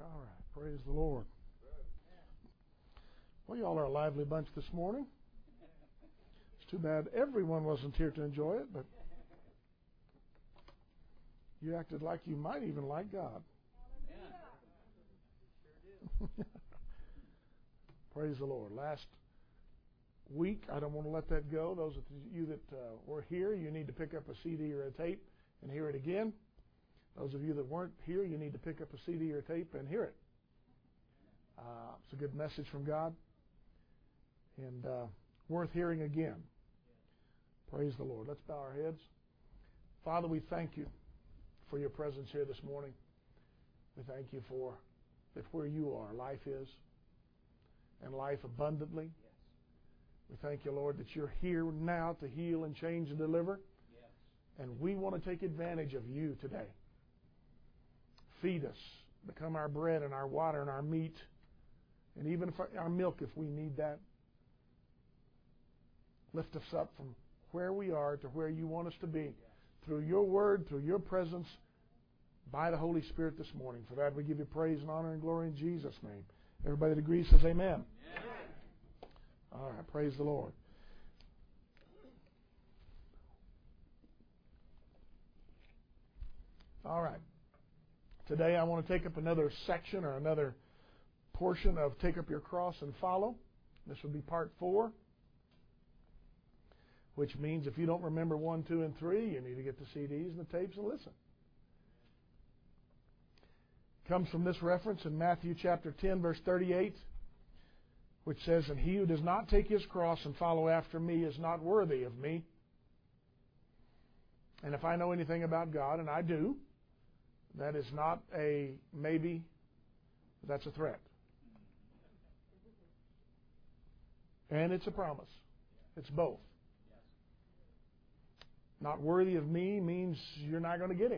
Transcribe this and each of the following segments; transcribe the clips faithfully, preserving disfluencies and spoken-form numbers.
All right. Praise the Lord. Well, y'all are a lively bunch this morning. It's too bad everyone wasn't here to enjoy it, but you acted like you might even like God. Praise the Lord. Last week, I don't want to let that go. Those of you that uh, were here, you need to pick up a C D or a tape and hear it again. Those of you that weren't here, you need to pick up a C D or a tape and hear it. Uh, it's a good message from God and uh, worth hearing again. Praise the Lord. Let's bow our heads. Father, we thank you for your presence here this morning. We thank you for that where you are, life is, and life abundantly. We thank you, Lord, that you're here now to heal and change and deliver. And we want to take advantage of you today. Feed us, become our bread and our water and our meat, and even if our milk if we need that. Lift us up from where we are to where you want us to be through your word, through your presence, by the Holy Spirit this morning. For that we give you praise and honor and glory in Jesus' name. Everybody that agrees says amen. Amen. All right, praise the Lord. All right. Today I want to take up another section or another portion of Take Up Your Cross and Follow. This will be part four, which means if you don't remember one, two, and three, you need to get the C Ds and the tapes and listen. It comes from this reference in Matthew chapter ten, verse thirty-eight, which says, "And he who does not take his cross and follow after me is not worthy of me." And if I know anything about God, and I do, that is not a maybe, that's a threat. And it's a promise. It's both. Not worthy of me means you're not going to get him.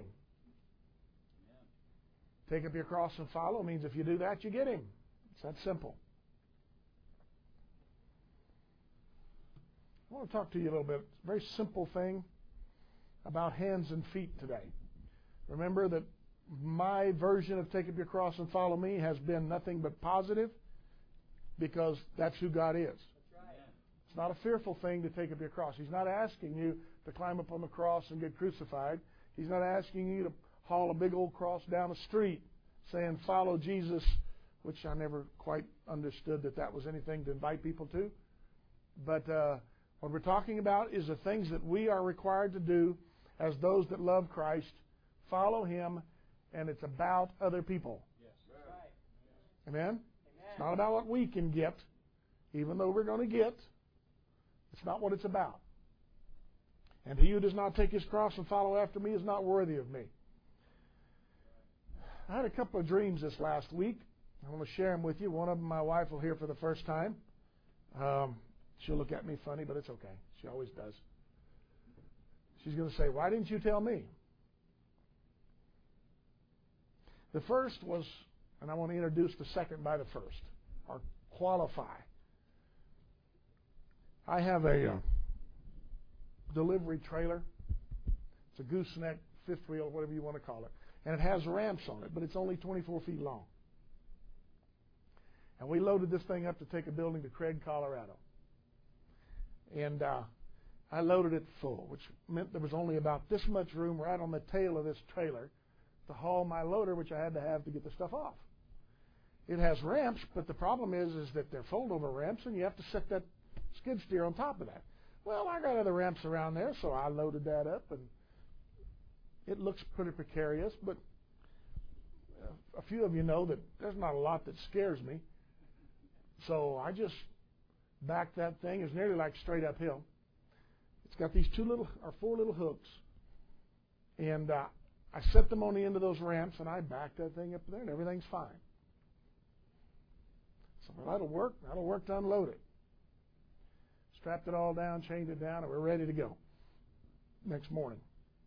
Take up your cross and follow means if you do that, you get him. It's that simple. I want to talk to you a little bit. It's a very simple thing about hands and feet today. Remember that my version of Take Up Your Cross and Follow Me has been nothing but positive because that's who God is. That's right. It's not a fearful thing to take up your cross. He's not asking you to climb up on the cross and get crucified. He's not asking you to haul a big old cross down the street saying, "Follow Jesus," which I never quite understood that that was anything to invite people to. But uh, what we're talking about is the things that we are required to do as those that love Christ, follow Him, and it's about other people. Yes. Amen? Amen? It's not about what we can get, even though we're going to get. It's not what it's about. "And he who does not take his cross and follow after me is not worthy of me." I had a couple of dreams this last week. I want to share them with you. One of them my wife will hear for the first time. Um, she'll look at me funny, but it's okay. She always does. She's going to say, "Why didn't you tell me?" The first was, and I want to introduce the second by the first, or qualify. I have a uh, delivery trailer. It's a gooseneck, fifth wheel, whatever you want to call it. And it has ramps on it, but it's only twenty-four feet long. And we loaded this thing up to take a building to Craig, Colorado. And uh, I loaded it full, which meant there was only about this much room right on the tail of this trailer to haul my loader, which I had to have to get the stuff off. It has ramps, but the problem is, is that they're fold-over ramps, and you have to set that skid steer on top of that. Well, I got other ramps around there, so I loaded that up, and it looks pretty precarious, but a few of you know that there's not a lot that scares me. So I just backed that thing. It's nearly like straight uphill. It's got these two little or four little hooks, and uh, I set them on the end of those ramps, and I backed that thing up there, and everything's fine. So well, that'll work. That'll work to unload it. Strapped it all down, chained it down, and we're ready to go next morning.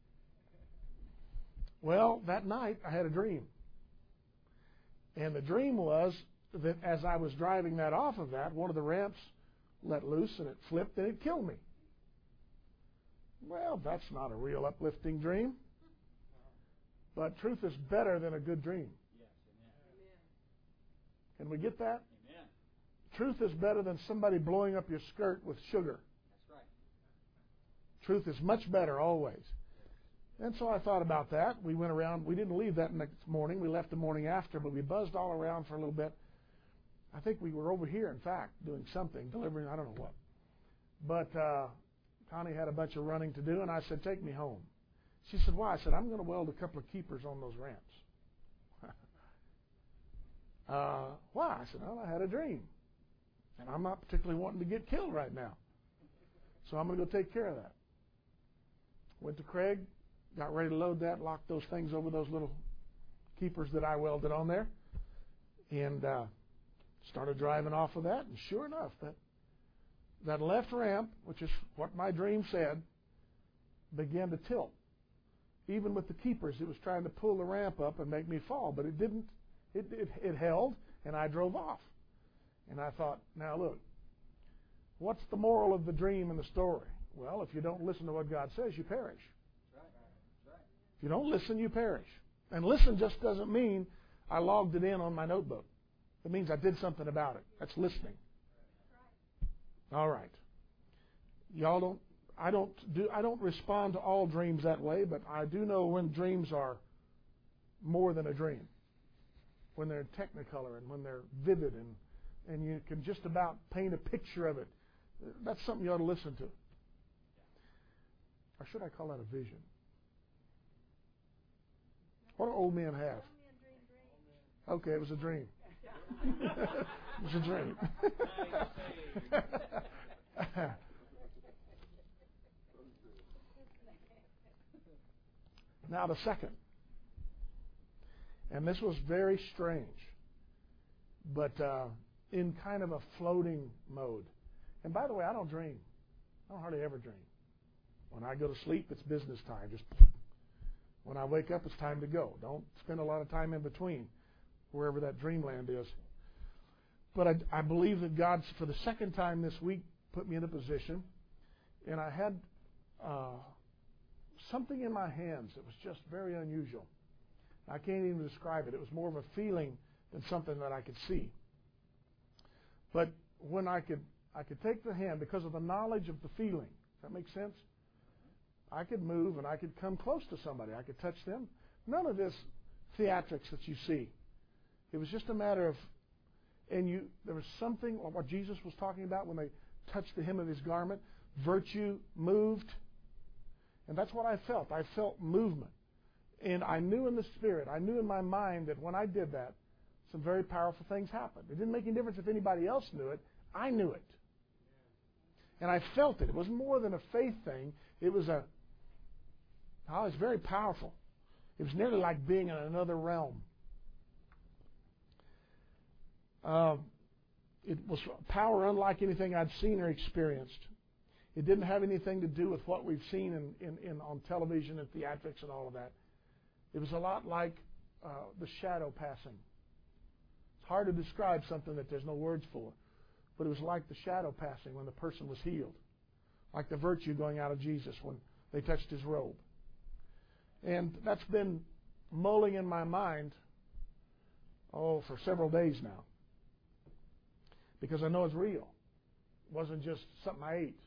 Well, that night I had a dream. And the dream was that as I was driving that off of that, one of the ramps let loose and it flipped and it killed me. Well, that's not a real uplifting dream. But truth is better than a good dream. Can we get that? Amen. Truth is better than somebody blowing up your skirt with sugar. That's right. Truth is much better always. And so I thought about that. We went around. We didn't leave that next morning. We left the morning after, but we buzzed all around for a little bit. I think we were over here, in fact, doing something, delivering, I don't know what. But uh, Connie had a bunch of running to do, and I said, take me home. She said, why? I said, I'm going to weld a couple of keepers on those ramps. uh, why? I said, well, I had a dream. And I'm not particularly wanting to get killed right now. So I'm going to go take care of that. Went to Craig, got ready to load that, locked those things over those little keepers that I welded on there, and uh, started driving off of that. And sure enough, that that left ramp, which is what my dream said, began to tilt. Even with the keepers, it was trying to pull the ramp up and make me fall, but it didn't. It, it, it held, and I drove off. And I thought, now look, what's the moral of the dream and the story? Well, if you don't listen to what God says, you perish. That's right. That's right. If you don't listen, you perish. And listen just doesn't mean I logged it in on my notebook. It means I did something about it. That's listening. All right. Y'all don't. I don't do. I don't respond to all dreams that way, but I do know when dreams are more than a dream. When they're technicolor and when they're vivid and and you can just about paint a picture of it. That's something you ought to listen to. Or should I call that a vision? What do old men have? Okay, it was a dream. It was a dream. Now the second. And this was very strange. But uh, in kind of a floating mode. And by the way, I don't dream. I don't hardly ever dream. When I go to sleep, it's business time. Just when I wake up, it's time to go. Don't spend a lot of time in between, wherever that dreamland is. But I, I believe that God, for the second time this week, put me in a position, and I had uh, something in my hands that was just very unusual. I can't even describe it. It was more of a feeling than something that I could see. But when I could, I could take the hand because of the knowledge of the feeling. Does that make sense? I could move and I could come close to somebody. I could touch them. None of this theatrics that you see. It was just a matter of, and you. There was something, what Jesus was talking about when they touched the hem of his garment. Virtue moved. And that's what I felt. I felt movement. And I knew in the spirit, I knew in my mind that when I did that, some very powerful things happened. It didn't make any difference if anybody else knew it. I knew it. And I felt it. It was more than a faith thing. It was a, oh, it's very powerful. It was nearly like being in another realm. Uh, it was power unlike anything I'd seen or experienced. It didn't have anything to do with what we've seen in, in, in on television and theatrics and all of that. It was a lot like uh, the shadow passing. It's hard to describe something that there's no words for. But it was like the shadow passing when the person was healed. Like the virtue going out of Jesus when they touched his robe. And that's been mulling in my mind, oh, for several days now. Because I know it's real. It wasn't just something I ate.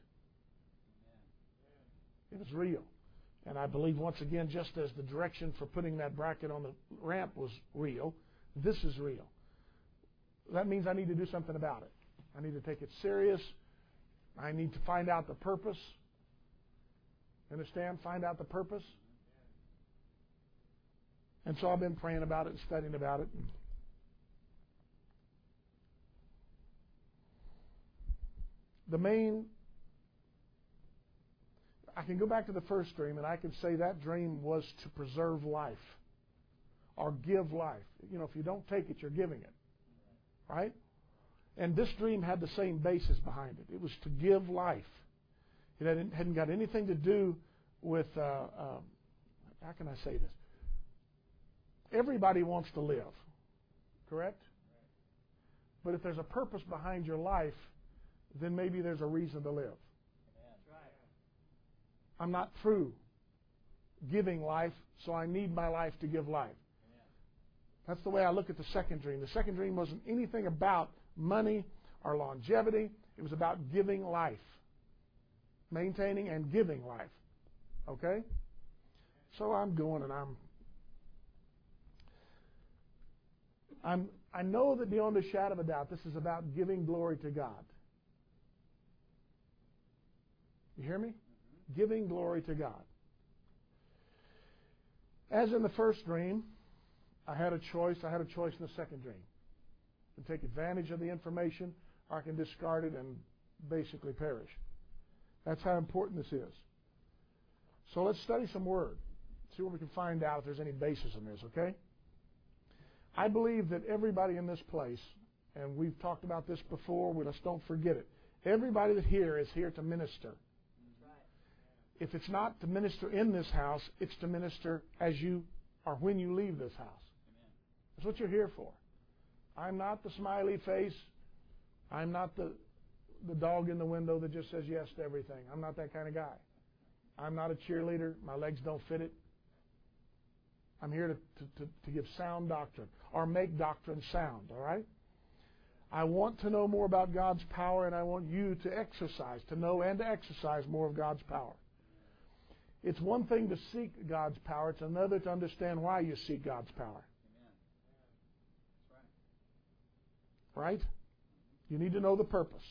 It was real. And I believe, once again, just as the direction for putting that bracket on the ramp was real, this is real. That means I need to do something about it. I need to take it serious. I need to find out the purpose. Understand? Find out the purpose. And so I've been praying about it and studying about it. The main... I can go back to the first dream, and I can say that dream was to preserve life or give life. You know, if you don't take it, you're giving it. Right? And this dream had the same basis behind it. It was to give life. It hadn't, hadn't got anything to do with, uh, uh, how can I say this? Everybody wants to live, correct? But if there's a purpose behind your life, then maybe there's a reason to live. I'm not through giving life, so I need my life to give life. That's the way I look at the second dream. The second dream wasn't anything about money or longevity. It was about giving life. Maintaining and giving life. Okay? So I'm going and I'm I'm I know that beyond a shadow of a doubt, this is about giving glory to God. You hear me? Mm-hmm. Giving glory to God. As in the first dream, I had a choice. I had a choice in the second dream. I can take advantage of the information, or I can discard it and basically perish. That's how important this is. So let's study some Word. See what we can find out if there's any basis in this, okay? I believe that everybody in this place, and we've talked about this before, we just don't forget it. Everybody that here is here to minister. If it's not to minister in this house, it's to minister as you or when you leave this house. Amen. That's what you're here for. I'm not the smiley face. I'm not the the dog in the window that just says yes to everything. I'm not that kind of guy. I'm not a cheerleader. My legs don't fit it. I'm here to, to, to, to give sound doctrine or make doctrine sound, all right? I want to know more about God's power, and I want you to exercise, to know and to exercise more of God's power. It's one thing to seek God's power. It's another to understand why you seek God's power. Amen. That's right. Right? You need to know the purpose.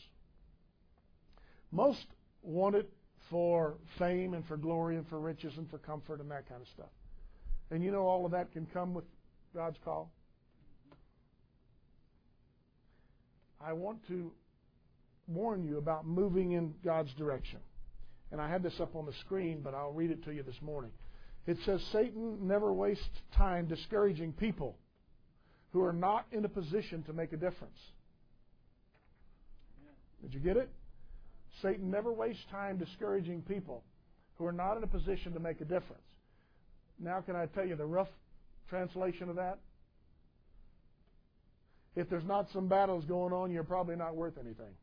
Most want it for fame and for glory and for riches and for comfort and that kind of stuff. And you know all of that can come with God's call. I want to warn you about moving in God's direction. And I had this up on the screen, but I'll read it to you this morning. It says, Satan never wastes time discouraging people who are not in a position to make a difference. Did you get it? Satan never wastes time discouraging people who are not in a position to make a difference. Now can I tell you the rough translation of that? If there's not some battles going on, you're probably not worth anything.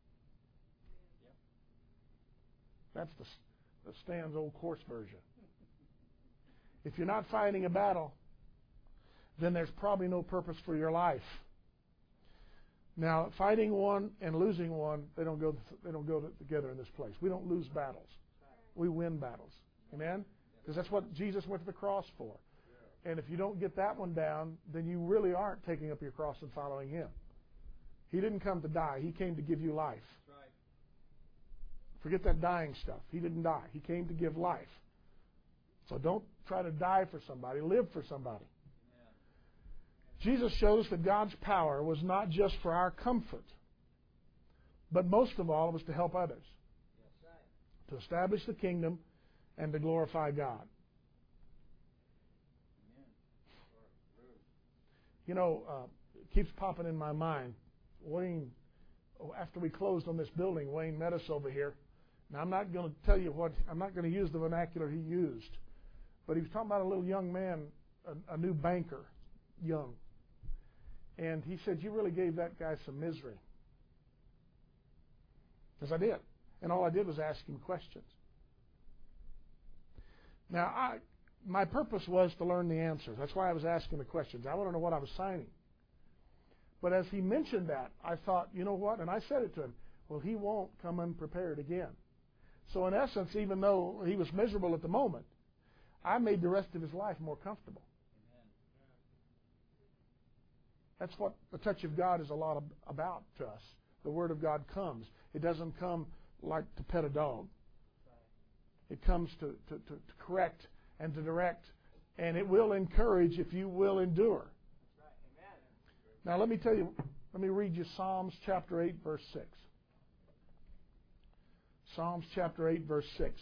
That's the, the Stan's Old Course version. If you're not fighting a battle, then there's probably no purpose for your life. Now, fighting one and losing one, they don't go they don't go together in this place. We don't lose battles. We win battles. Amen? Because that's what Jesus went to the cross for. And if you don't get that one down, then you really aren't taking up your cross and following Him. He didn't come to die. He came to give you life. Forget that dying stuff. He didn't die. He came to give life. So don't try to die for somebody. Live for somebody. Jesus showed us that God's power was not just for our comfort, but most of all, it was to help others, to establish the kingdom, and to glorify God. You know, uh, it keeps popping in my mind. Wayne, after we closed on this building, Wayne met us over here. Now, I'm not going to tell you what, I'm not going to use the vernacular he used, but he was talking about a little young man, a, a new banker, young. And he said, you really gave that guy some misery. Because I did. And all I did was ask him questions. Now, I, my purpose was to learn the answers. That's why I was asking the questions. I want to know what I was signing. But as he mentioned that, I thought, you know what? And I said it to him, well, he won't come unprepared again. So in essence, even though he was miserable at the moment, I made the rest of his life more comfortable. That's what the touch of God is a lot of, about to us. The Word of God comes. It doesn't come like to pet a dog. It comes to, to, to, to correct and to direct, and it will encourage if you will endure. Now let me tell you, let me read you Psalms chapter eight, verse six. Psalms chapter eight, verse six.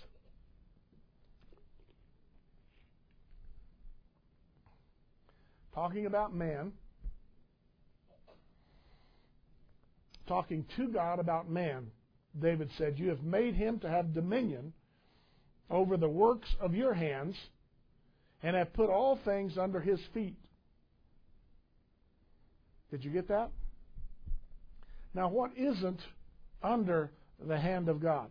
Talking about man. Talking to God about man, David said, you have made him to have dominion over the works of your hands and have put all things under his feet. Did you get that? Now, what isn't under the hand of God?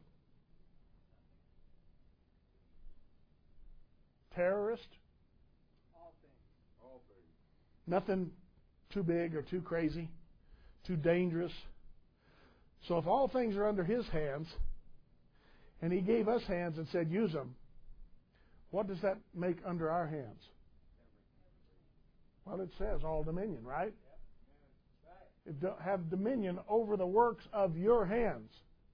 Terrorist? All things. All things. Nothing too big or too crazy, too dangerous. So if all things are under His hands, and He gave us hands and said, use them, what does that make under our hands? Well, it says all dominion, right? It have dominion over the works of your hands.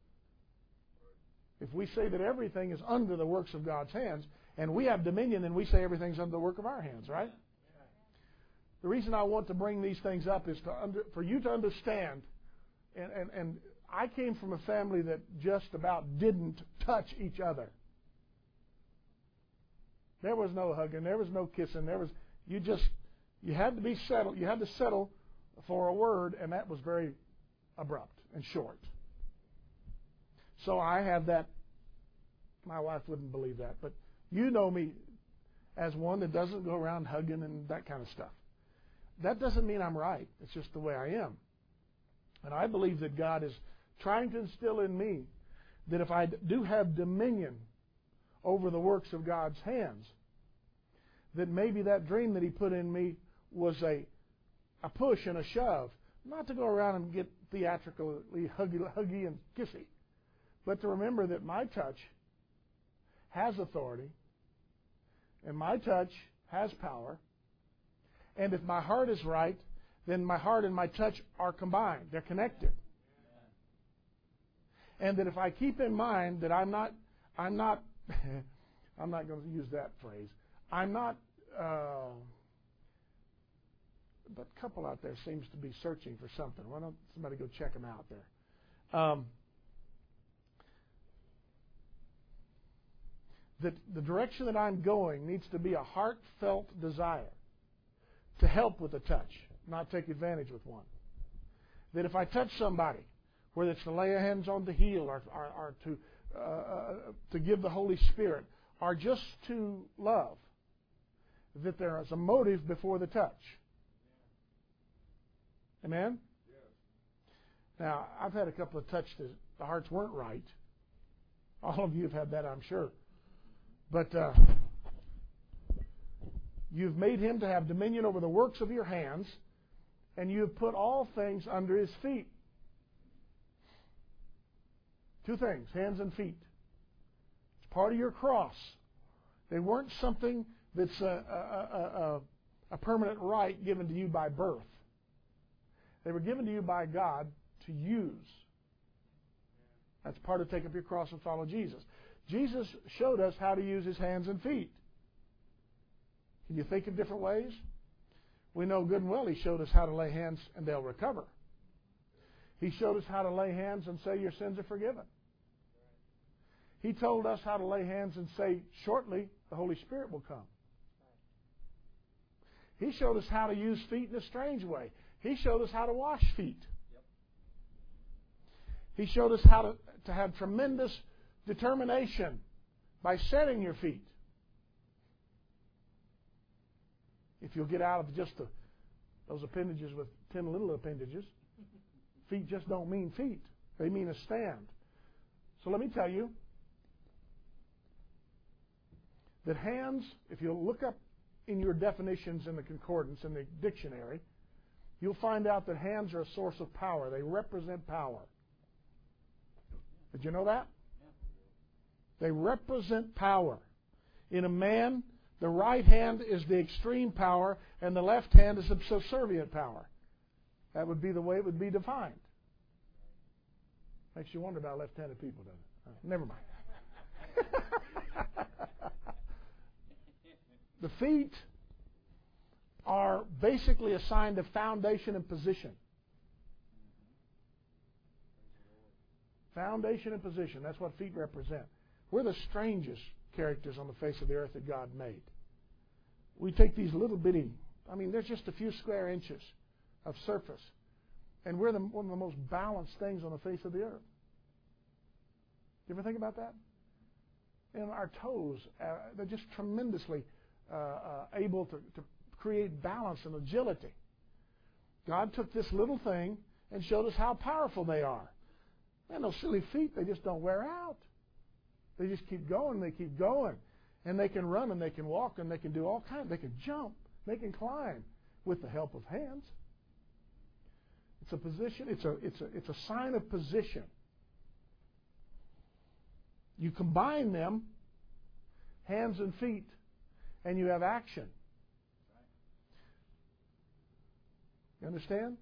If we say that everything is under the works of God's hands, and we have dominion, then we say everything's under the work of our hands, right? The reason I want to bring these things up is to under, for you to understand, and, and, and I came from a family that just about didn't touch each other. There was no hugging, there was no kissing, there was you just you had to be settled, you had to settle for a word, and that was very abrupt and short. So I have that. My wife wouldn't believe that, but you know me as one that doesn't go around hugging and that kind of stuff. That doesn't mean I'm right. It's just the way I am. And I believe that God is trying to instill in me that if I do have dominion over the works of God's hands, that maybe that dream that He put in me was a a push and a shove, not to go around and get theatrically huggy, huggy and kissy, but to remember that my touch has authority, and my touch has power, and if my heart is right, then my heart and my touch are combined. They're connected. And that if I keep in mind that I'm not, I'm not, I'm not going to use that phrase. I'm not. Uh, but a couple out there seems to be searching for something. Why don't somebody go check them out there? Um, that the direction that I'm going needs to be a heartfelt desire to help with a touch, not take advantage with one. That if I touch somebody, whether it's to lay hands on to heal or, or, or to uh, to give the Holy Spirit, or just to love, that there is a motive before the touch. Amen? Yes. Now, I've had a couple of touches that the hearts weren't right. All of you have had that, I'm sure. But uh, you've made Him to have dominion over the works of your hands, and you have put all things under His feet. Two things, hands and feet. It's part of your cross. They weren't something that's a, a, a, a permanent right given to you by birth. They were given to you by God to use. That's part of take up your cross and follow Jesus. Jesus showed us how to use His hands and feet. Can you think of different ways? We know good and well He showed us how to lay hands and they'll recover. He showed us how to lay hands and say your sins are forgiven. He told us how to lay hands and say shortly the Holy Spirit will come. He showed us how to use feet in a strange way. He showed us how to wash feet. Yep. He showed us how to, to have tremendous determination by setting your feet. If you'll get out of just the, those appendages with ten little appendages, feet just don't mean feet. They mean a stand. So let me tell you that hands, if you'll look up in your definitions in the concordance, in the dictionary, you'll find out that hands are a source of power. They represent power. Did you know that? They represent power. In a man, the right hand is the extreme power, and the left hand is the subservient power. That would be the way it would be defined. Makes you wonder about left-handed people, doesn't it? Uh, never mind. The feet are basically assigned a foundation and position. Foundation and position. That's what feet represent. We're the strangest characters on the face of the earth that God made. We take these little bitty, I mean, there's just a few square inches of surface, and we're the, one of the most balanced things on the face of the earth. You ever think about that? And our toes, uh, they're just tremendously uh, uh, able to, to create balance and agility. God took this little thing and showed us how powerful they are. Man, those silly feet, they just don't wear out. They just keep going, they keep going. And they can run and they can walk and they can do all kinds. They can jump, they can climb with the help of hands. It's a position. It's a it's a it's a sign of position. You combine them, hands and feet, and you have action. You understand?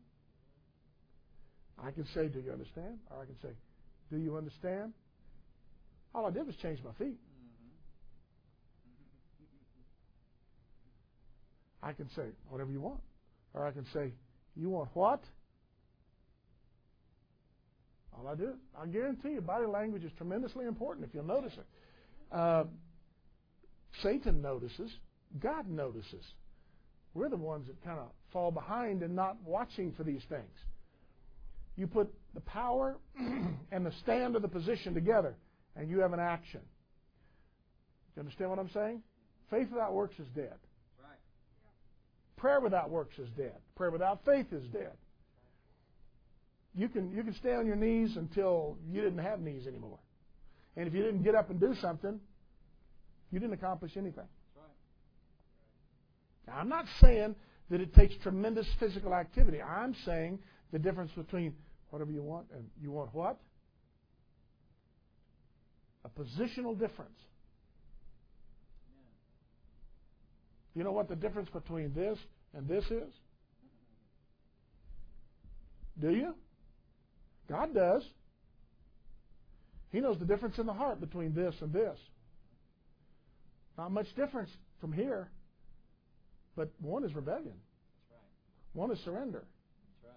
I can say, do you understand? Or I can say, do you understand? All I did was change my feet. I can say whatever you want. Or I can say, you want what? All I do, I guarantee you, body language is tremendously important if you'll notice it. Uh, Satan notices. God notices. We're the ones that kind of fall behind and not watching for these things. You put the power and the stand of the position together, and you have an action. You understand what I'm saying? Faith without works is dead. Right. Prayer without works is dead. Prayer without faith is dead. You can you can stay on your knees until you didn't have knees anymore. And if you didn't get up and do something, you didn't accomplish anything. Right. Now, I'm not saying that it takes tremendous physical activity. I'm saying the difference between whatever you want and you want what? A positional difference. Amen. You know what the difference between this and this is? Do you? God does. He knows the difference in the heart between this and this. Not much difference from here, but one is rebellion. That's right. One is surrender. That's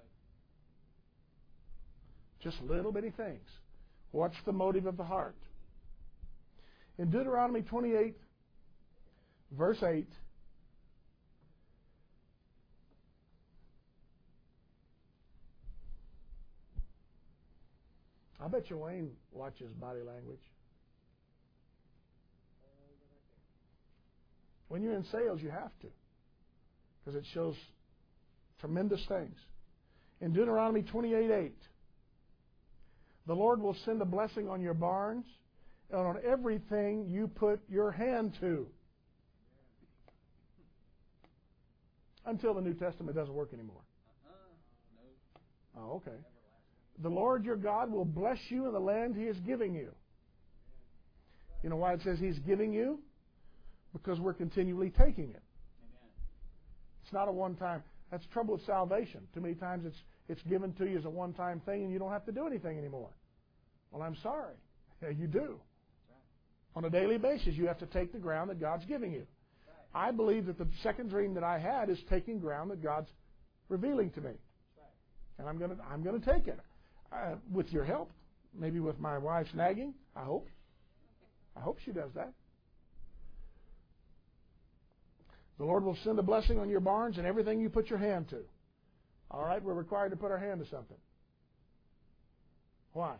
right. Just little bitty things. What's the motive of the heart? In Deuteronomy twenty-eight, verse eight, I bet you Wayne watches body language. When you're in sales, you have to, because it shows tremendous things. In Deuteronomy twenty-eight eight, the Lord will send a blessing on your barns and on everything you put your hand to. Until the New Testament doesn't work anymore. Uh-uh. No. Oh, okay. The Lord your God will bless you in the land He is giving you. You know why it says He's giving you? Because we're continually taking it. Amen. It's not a one-time. That's the trouble with salvation. Too many times it's it's given to you as a one-time thing and you don't have to do anything anymore. Well, I'm sorry. Yeah, you do. On a daily basis, you have to take the ground that God's giving you. I believe that the second dream that I had is taking ground that God's revealing to me. And I'm going to I'm going to take it. Uh, with your help, maybe with my wife's nagging, I hope. I hope she does that. The Lord will send a blessing on your barns and everything you put your hand to. All right, we're required to put our hand to something. Why?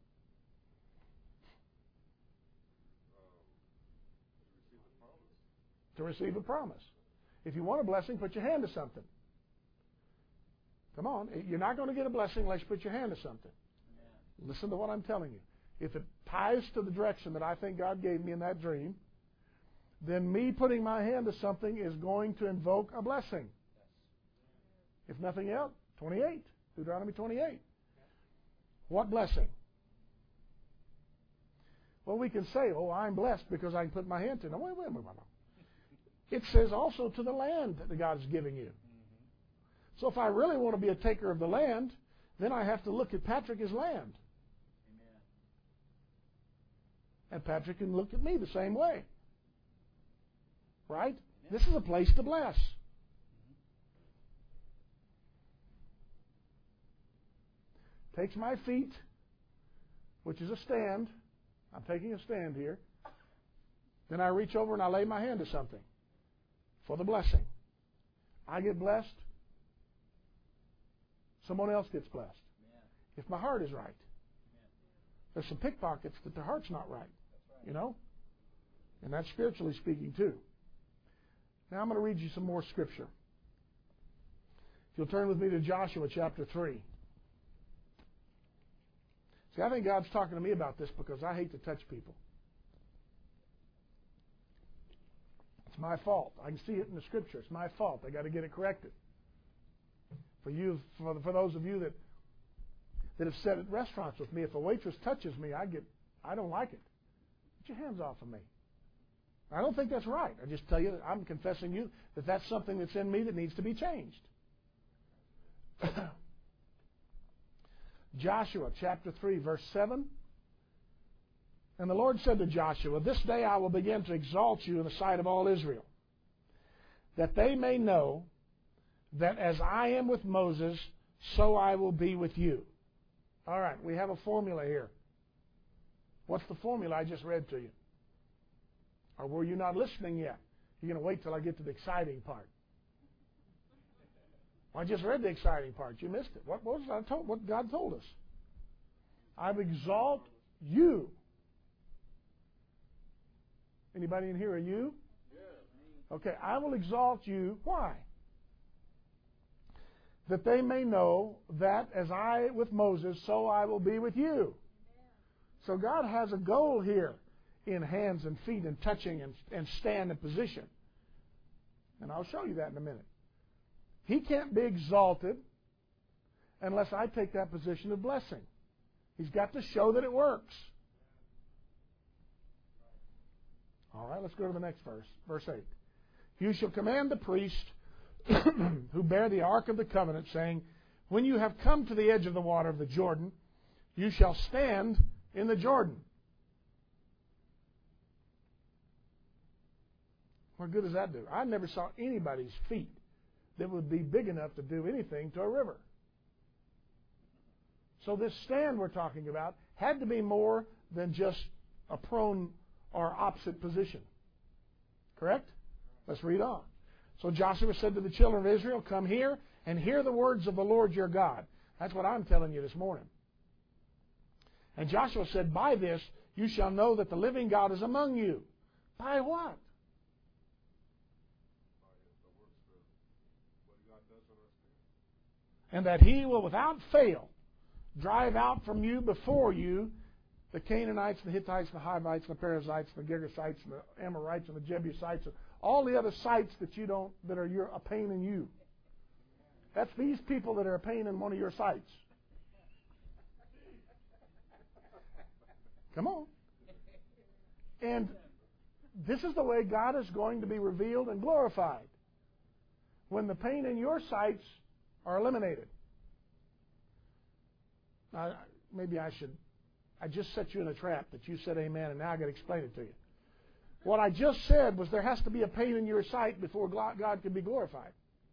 To receive a promise. If you want a blessing, put your hand to something. Come on. You're not going to get a blessing unless you put your hand to something. Amen. Listen to what I'm telling you. If it ties to the direction that I think God gave me in that dream, then me putting my hand to something is going to invoke a blessing. Yes. If nothing else, twenty-eight. Deuteronomy twenty-eight. What blessing? Well, we can say, oh, I'm blessed because I can put my hand to it. No, wait, wait, wait, wait, wait. It says also to the land that God is giving you. So if I really want to be a taker of the land, then I have to look at Patrick as land. Amen. And Patrick can look at me the same way. Right? Amen. This is a place to bless. Mm-hmm. Takes my feet, which is a stand. I'm taking a stand here. Then I reach over and I lay my hand to something for the blessing. I get blessed. Someone else gets blessed. Amen. If my heart is right. Amen. There's some pickpockets that their heart's not right, right. You know? And that's spiritually speaking too. Now I'm going to read you some more scripture. If you'll turn with me to Joshua chapter three. See, I think God's talking to me about this because I hate to touch people. It's my fault. I can see it in the scripture. It's my fault. I got to get it corrected. For you, for, for those of you that that have sat at restaurants with me, if a waitress touches me, I get, I don't like it. Get your hands off of me. I don't think that's right. I just tell you, I'm confessing you that that's something that's in me that needs to be changed. Joshua chapter three, verse seven. And the Lord said to Joshua, this day I will begin to exalt you in the sight of all Israel, that they may know that as I am with Moses, so I will be with you. All right, we have a formula here. What's the formula I just read to you? Or were you not listening yet? You're going to wait till I get to the exciting part. I just read the exciting part. You missed it. What, what was I told? What God told us? I will exalt you. Anybody in here? Are you? Okay, I will exalt you. Why? That they may know that as I with Moses, so I will be with you. So God has a goal here in hands and feet and touching and, and stand and position. And I'll show you that in a minute. He can't be exalted unless I take that position of blessing. He's got to show that it works. All right, let's go to the next verse. Verse eight. You shall command the priest who bear the ark of the covenant, saying, when you have come to the edge of the water of the Jordan, you shall stand in the Jordan. What good does that do? I never saw anybody's feet that would be big enough to do anything to a river. So this stand we're talking about had to be more than just a prone or opposite position. Correct? Let's read on. So Joshua said to the children of Israel, come here and hear the words of the Lord your God. That's what I'm telling you this morning. And Joshua said, by this you shall know that the living God is among you. By what? And that he will without fail drive out from you before you the Canaanites, the Hittites, the Hivites, the Perizzites, the Girgashites, the Amorites, and the Jebusites, and all the other sites that you don't, that are your, a pain in you. That's these people that are a pain in one of your sites. Come on. And this is the way God is going to be revealed and glorified. When the pain in your sites are eliminated. Now, maybe I should, I just set you in a trap that you said amen, and now I've got to explain it to you. What I just said was there has to be a pain in your sight before God can be glorified.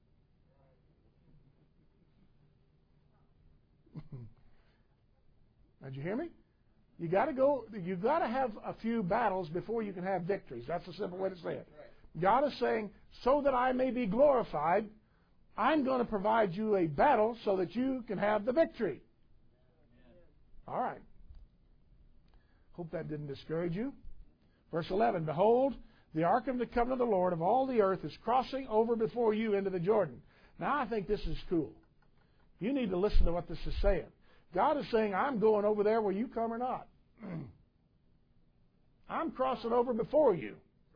Did you hear me? You got to go. You got to have a few battles before you can have victories. That's a simple way to say it. God is saying, so that I may be glorified, I'm going to provide you a battle so that you can have the victory. All right. Hope that didn't discourage you. Verse eleven, behold, the ark of the covenant of the Lord of all the earth is crossing over before you into the Jordan. Now, I think this is cool. You need to listen to what this is saying. God is saying, I'm going over there where you come or not. I'm crossing over before you.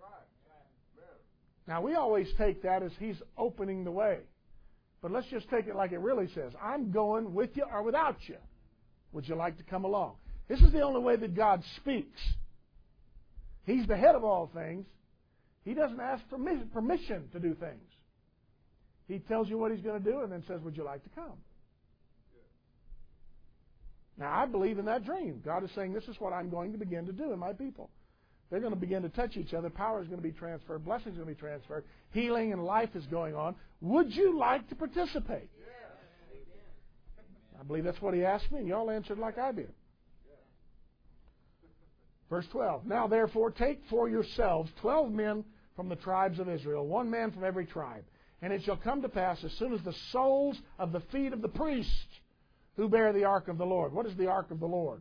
Now, we always take that as He's opening the way. But let's just take it like it really says. I'm going with you or without you. Would you like to come along? This is the only way that God speaks. He's the head of all things. He doesn't ask for permission to do things. He tells you what He's going to do and then says, would you like to come? Now, I believe in that dream. God is saying, this is what I'm going to begin to do in my people. They're going to begin to touch each other. Power is going to be transferred. Blessings are going to be transferred. Healing and life is going on. Would you like to participate? I believe that's what He asked me, and you all answered like I did. Verse twelve, now therefore take for yourselves twelve men from the tribes of Israel, one man from every tribe. And it shall come to pass as soon as the soles of the feet of the priests who bear the ark of the Lord. What is the ark of the Lord?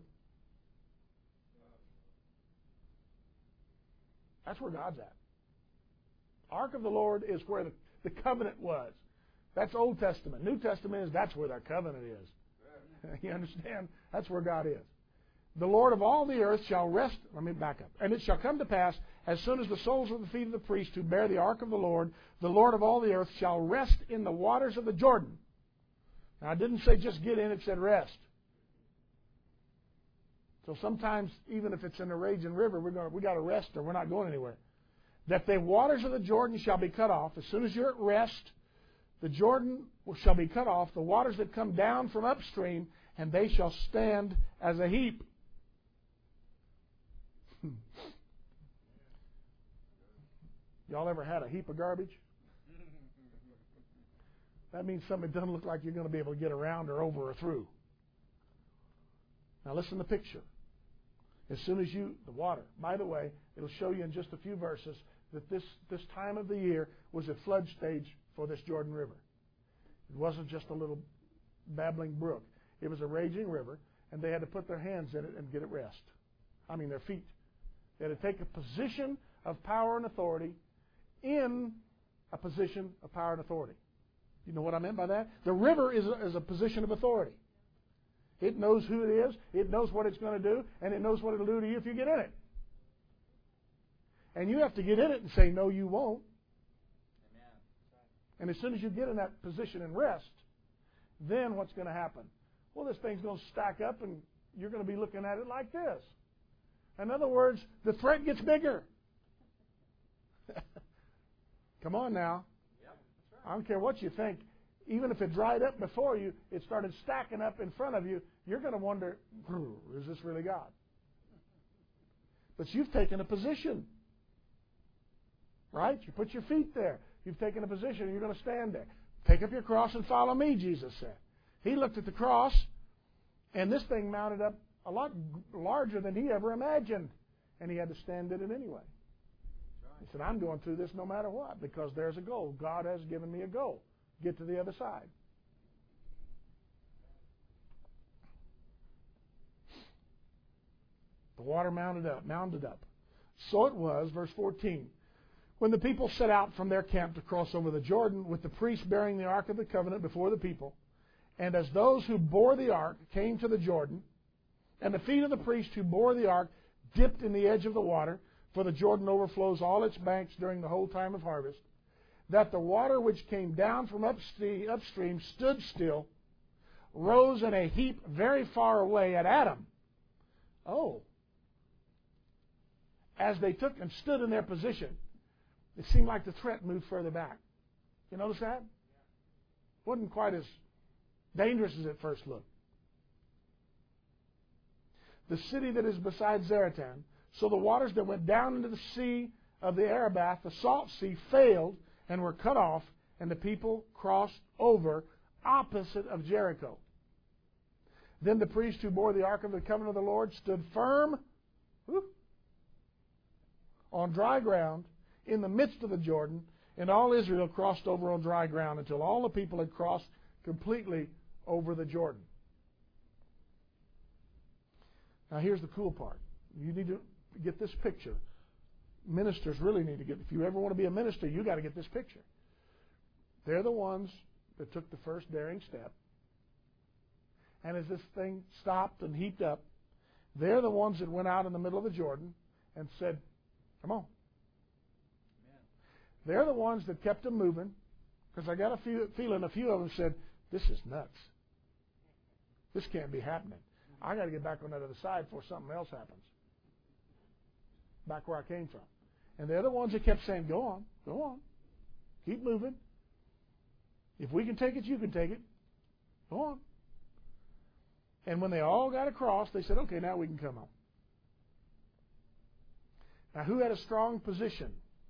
That's where God's at. Ark of the Lord is where the, the covenant was. That's Old Testament. New Testament is that's where that covenant is. You understand? That's where God is. The Lord of all the earth shall rest. Let me back up. And it shall come to pass, as soon as the soles of the feet of the priests who bear the ark of the Lord, the Lord of all the earth shall rest in the waters of the Jordan. Now, I didn't say just get in, it said rest. So sometimes, even if it's in a raging river, we're going, we got to rest or we're not going anywhere. That the waters of the Jordan shall be cut off. As soon as you're at rest, the Jordan shall be cut off, the waters that come down from upstream, and they shall stand as a heap. Y'all ever had a heap of garbage? That means something that doesn't look like you're going to be able to get around or over or through. Now listen to the picture. As soon as you, the water, by the way, it'll show you in just a few verses that this, this time of the year was a flood stage for this Jordan River. It wasn't just a little babbling brook. It was a raging river, and they had to put their hands in it and get it rest. I mean, their feet. They had to take a position of power and authority in a position of power and authority. You know what I meant by that? The river is a, is a position of authority. It knows who it is, it knows what it's going to do, and it knows what it'll do to you if you get in it. And you have to get in it and say, no, you won't. Amen. And as soon as you get in that position and rest, then what's going to happen? Well, this thing's going to stack up, and you're going to be looking at it like this. In other words, the threat gets bigger. Come on now. Yep, that's right. I don't care what you think. Even if it dried up before you, it started stacking up in front of you, you're going to wonder, is this really God? But you've taken a position. Right? You put your feet there. You've taken a position and you're going to stand there. Take up your cross and follow me, Jesus said. He looked at the cross, and this thing mounted up a lot larger than he ever imagined. And he had to stand in it anyway. He said, I'm going through this no matter what, because there's a goal. God has given me a goal. Get to the other side. The water mounted up, mounted up. So it was, verse fourteen, when the people set out from their camp to cross over the Jordan, with the priests bearing the Ark of the Covenant before the people, and as those who bore the Ark came to the Jordan, and the feet of the priest who bore the Ark dipped in the edge of the water, for the Jordan overflows all its banks during the whole time of harvest, that the water which came down from upstream stood still, rose in a heap very far away at Adam. Oh. As they took and stood in their position, it seemed like the threat moved further back. You notice that? Wasn't quite as dangerous as it first looked. The city that is beside Zaratan, so the waters that went down into the sea of the Arabath, the salt sea, failed and were cut off, and the people crossed over opposite of Jericho. Then the priest who bore the Ark of the Covenant of the Lord stood firm whoop, on dry ground in the midst of the Jordan, and all Israel crossed over on dry ground until all the people had crossed completely over the Jordan. Now here's the cool part. You need to get this picture. Ministers really need to get, if you ever want to be a minister, you got to get this picture. They're the ones that took the first daring step. And as this thing stopped and heaped up, they're the ones that went out in the middle of the Jordan and said, come on. Amen. They're the ones that kept them moving, because I got a few, feeling a few of them said, this is nuts. This can't be happening. I got to get back on that other side before something else happens. Back where I came from. And they're the ones that kept saying, go on, go on. Keep moving. If we can take it, you can take it. Go on. And when they all got across, they said, okay, now we can come on. Now, who had a strong position?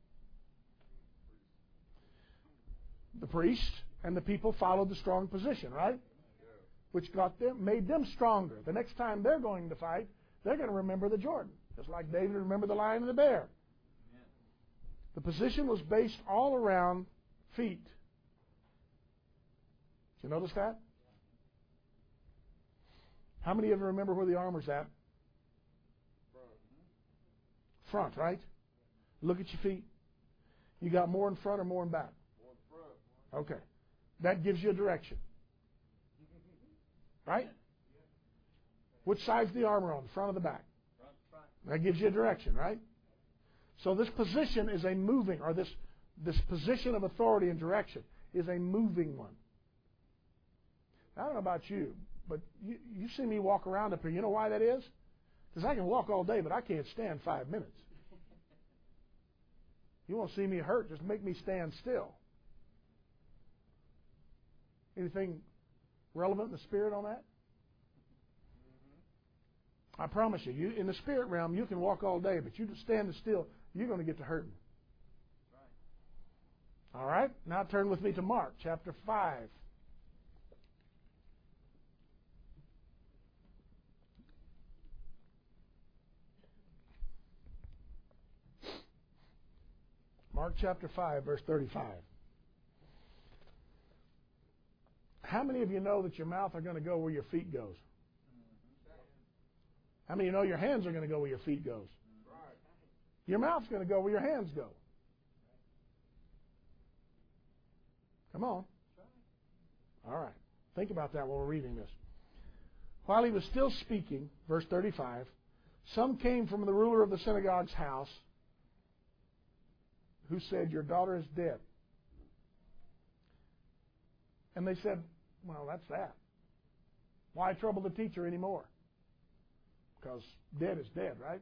The priest and the people followed the strong position, right? Which got them, made them stronger. The next time they're going to fight, they're going to remember the Jordan. Just like David remembered the lion and the bear. Amen. The position was based all around feet. Did you notice that? How many of you remember where the armor's at? Front, right? Look at your feet. You got more in front or more in back? More in front. Okay. That gives you a direction. Right? Which side's the armor on, the front or the back? That gives you a direction, right? So this position is a moving, or this, this position of authority and direction is a moving one. I don't know about you, but you, you see me walk around up here. You know why that is? Because I can walk all day, but I can't stand five minutes. You want to see me hurt, just make me stand still. Anything relevant in the spirit on that? I promise you, you, in the spirit realm, you can walk all day, but you just stand still, you're going to get to hurting. All right? Now turn with me to Mark chapter five. Mark chapter five, verse thirty-five. How many of you know that your mouth are going to go where your feet goes? How many of you know your hands are going to go where your feet goes? Your mouth's going to go where your hands go. Come on. All right. Think about that while we're reading this. While he was still speaking, verse thirty-five, some came from the ruler of the synagogue's house who said, "Your daughter is dead." And they said, "Well, that's that. Why trouble the teacher anymore?" Because dead is dead, right?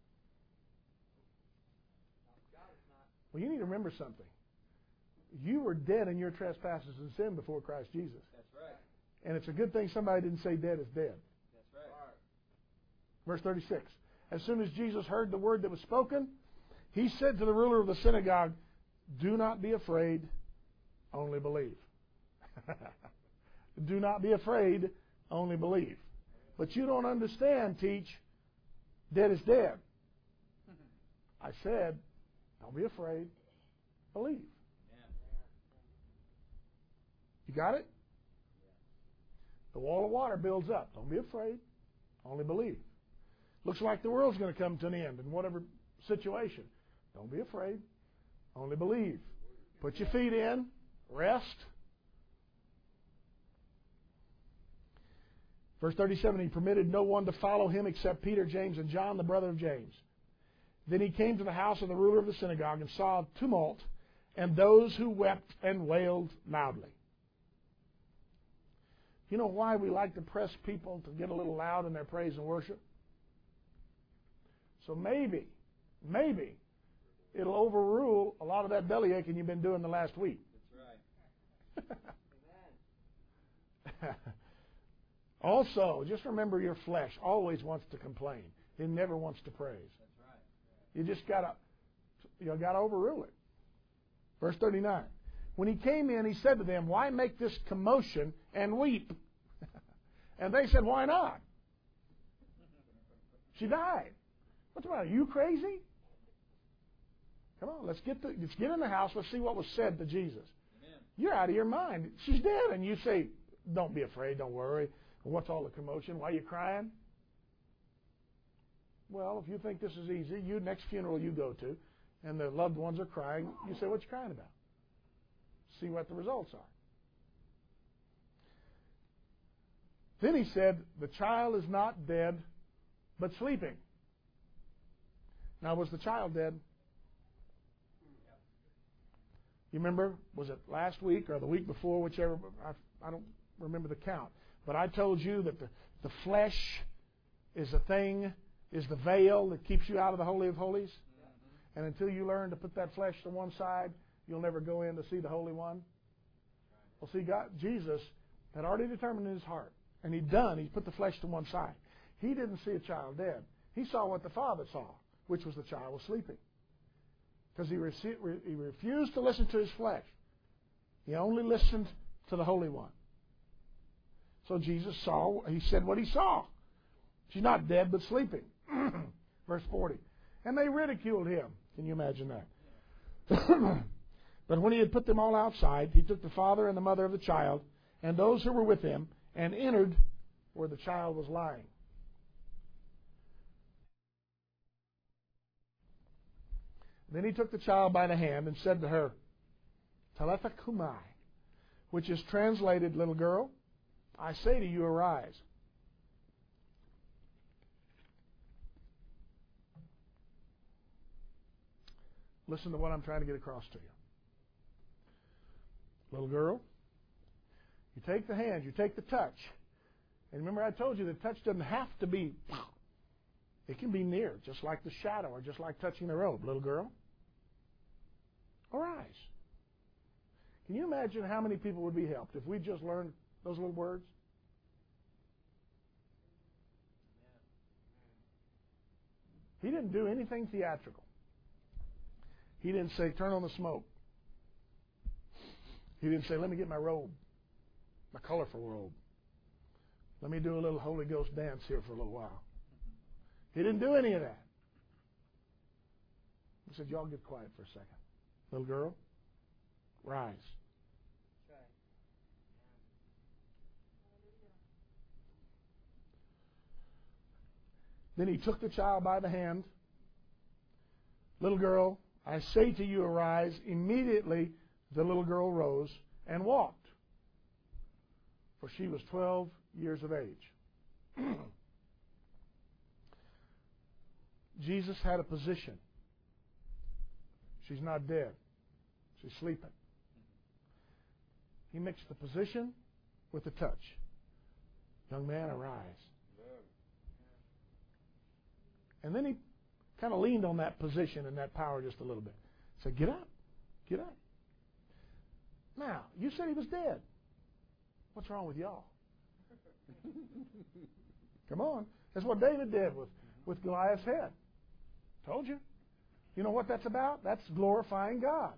Well, you need to remember something. You were dead in your trespasses and sin before Christ Jesus. That's right. And it's a good thing somebody didn't say dead is dead. That's right. Verse thirty-six. As soon as Jesus heard the word that was spoken, he said to the ruler of the synagogue, "Do not be afraid, only believe." Do not be afraid, only believe. But you don't understand, teach. Dead is dead. I said, don't be afraid, believe. You got it? The wall of water builds up. Don't be afraid, only believe. Looks like the world's going to come to an end in whatever situation. Don't be afraid, only believe. Put your feet in, rest. Verse thirty-seven, he permitted no one to follow him except Peter, James, and John, the brother of James. Then he came to the house of the ruler of the synagogue and saw a tumult and those who wept and wailed loudly. You know why we like to press people to get a little loud in their praise and worship? So maybe, maybe, it'll overrule a lot of that belly aching you've been doing the last week. That's right. Also, just remember your flesh always wants to complain. It never wants to praise. That's right. You just gotta, you gotta overrule it. Verse thirty-nine. When he came in, he said to them, "Why make this commotion and weep?" And they said, "Why not? She died. What's the matter? Are you crazy? Come on, let's get the, let's get in the house. Let's see what was said to Jesus." Amen. You're out of your mind. She's dead, and you say, "Don't be afraid. Don't worry. What's all the commotion? Why are you crying?" Well, if you think this is easy, you next funeral you go to, and the loved ones are crying, you say, "What you crying about?" See what the results are. Then he said, "The child is not dead, but sleeping." Now, was the child dead? You remember, was it last week or the week before, whichever, I, I don't remember the count. But I told you that the, the flesh is the thing, is the veil that keeps you out of the Holy of Holies. Mm-hmm. And until you learn to put that flesh to one side, you'll never go in to see the Holy One. Well, see, God, Jesus had already determined in his heart, and he'd done, he put the flesh to one side. He didn't see a child dead. He saw what the Father saw, which was the child was sleeping. Because he, rece- re- he refused to listen to his flesh. He only listened to the Holy One. So Jesus saw, he said what he saw. She's not dead, but sleeping. Verse forty. And they ridiculed him. Can you imagine that? But when he had put them all outside, he took the father and the mother of the child and those who were with him and entered where the child was lying. Then he took the child by the hand and said to her, "Talitha kumai," which is translated, "Little girl, I say to you, arise." Listen to what I'm trying to get across to you. Little girl, You take the hand, you take the touch. And remember I told you the touch doesn't have to be, it can be near, just like the shadow or just like touching the robe. Little girl, arise. Can you imagine how many people would be helped if we just learned those little words? He didn't do anything theatrical. He didn't say, turn on the smoke. He didn't say, let me get my robe, my colorful robe. Let me do a little Holy Ghost dance here for a little while. He didn't do any of that. He said, y'all get quiet for a second. Little girl, rise. Then he took the child by the hand. Little girl, I say to you, arise. Immediately the little girl rose and walked, for she was twelve years of age. Jesus had a position. She's not dead. She's sleeping. He mixed the position with the touch. Young man, arise. And then he kind of leaned on that position and that power just a little bit. Said, get up. Get up. Now, you said he was dead. What's wrong with y'all? Come on. That's what David did with, with Goliath's head. Told you. You know what that's about? That's glorifying God.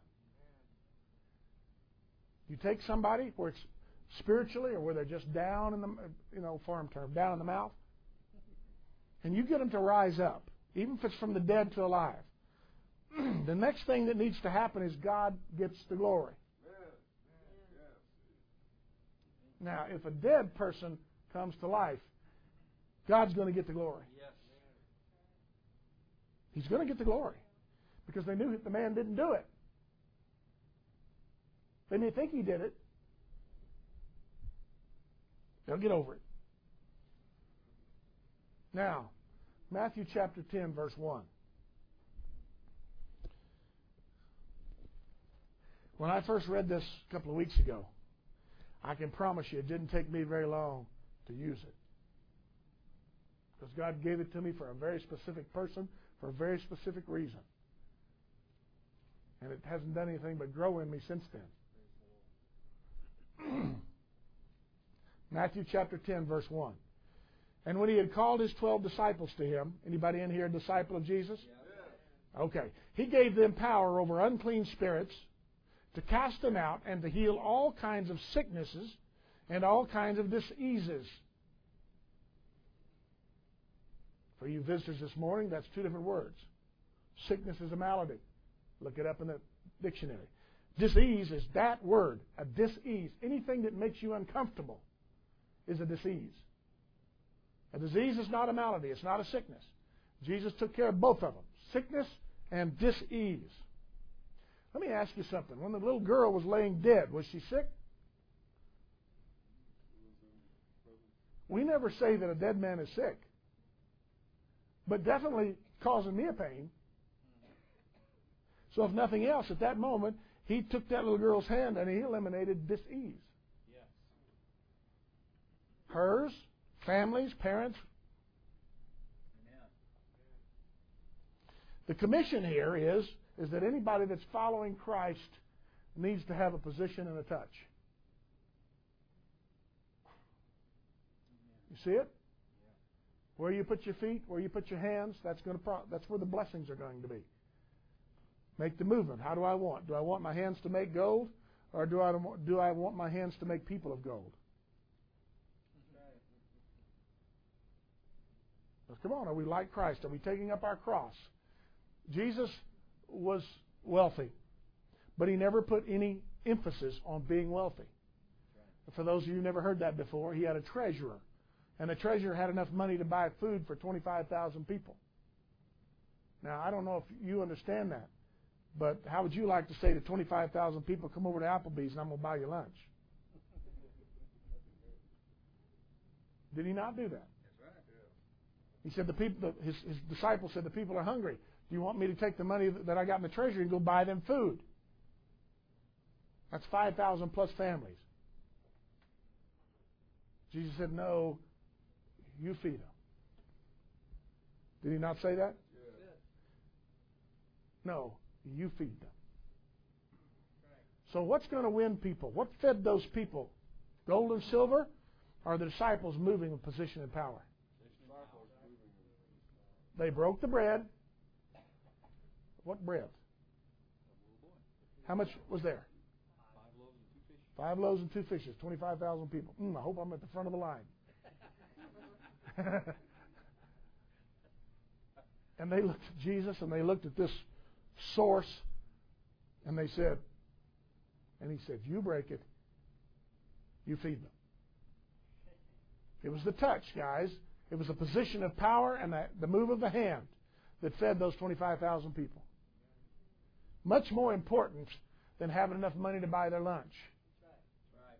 You take somebody where it's spiritually or where they're just down in the, you know, farm term, down in the mouth, and you get them to rise up, even if it's from the dead to alive. The next thing that needs to happen is God gets the glory. Now, if a dead person comes to life, God's going to get the glory. He's going to get the glory because they knew that the man didn't do it. They may think he did it. They'll get over it. Now, Matthew chapter ten, verse one. When I first read this a couple of weeks ago, I can promise you it didn't take me very long to use it. Because God gave it to me for a very specific person, for a very specific reason. And it hasn't done anything but grow in me since then. Matthew chapter ten, verse one. And when he had called his twelve disciples to him, anybody in here a disciple of Jesus? Yeah. Okay. He gave them power over unclean spirits to cast them out and to heal all kinds of sicknesses and all kinds of diseases. For you visitors this morning, that's two different words. Sickness is a malady. Look it up in the dictionary. Disease is that word, a dis-ease. Anything that makes you uncomfortable is a disease. A disease is not a malady. It's not a sickness. Jesus took care of both of them, sickness and dis-ease. Let me ask you something. When the little girl was laying dead, was she sick? We never say that a dead man is sick, but definitely causing me a pain. So if nothing else, at that moment, he took that little girl's hand and he eliminated dis-ease. Yes. Hers, families, parents. Amen. The commission here is, is that anybody that's following Christ needs to have a position and a touch. You see it? Where you put your feet, where you put your hands, that's going to pro- that's where the blessings are going to be. Make the movement. How do I want? Do I want my hands to make gold, or do I do I want my hands to make people of gold? Let's come on. Are we like Christ? Are we taking up our cross? Jesus was wealthy, but he never put any emphasis on being wealthy. For those of you who never heard that before, he had a treasurer, and the treasurer had enough money to buy food for twenty-five thousand people. Now, I don't know if you understand that. But how would you like to say to twenty-five thousand people, come over to Applebee's and I'm going to buy you lunch? Did he not do that? That's right. He said the people, his, his disciples said, the people are hungry. Do you want me to take the money that I got in the treasury and go buy them food? That's five thousand plus families. Jesus said, no, you feed them. Did he not say that? Yeah. No, you feed them. So what's going to win people? What fed those people? Gold and silver? Or the disciples moving in position and power? They broke the bread. What bread? How much was there? Five loaves and two fishes. twenty-five thousand people. Mm, I hope I'm at the front of the line. And they looked at Jesus and they looked at this source and they said, and he said, you break it, you feed them. It was the touch, guys. It was the position of power and the, the move of the hand that fed those twenty-five thousand people. Much more important than having enough money to buy their lunch. Right.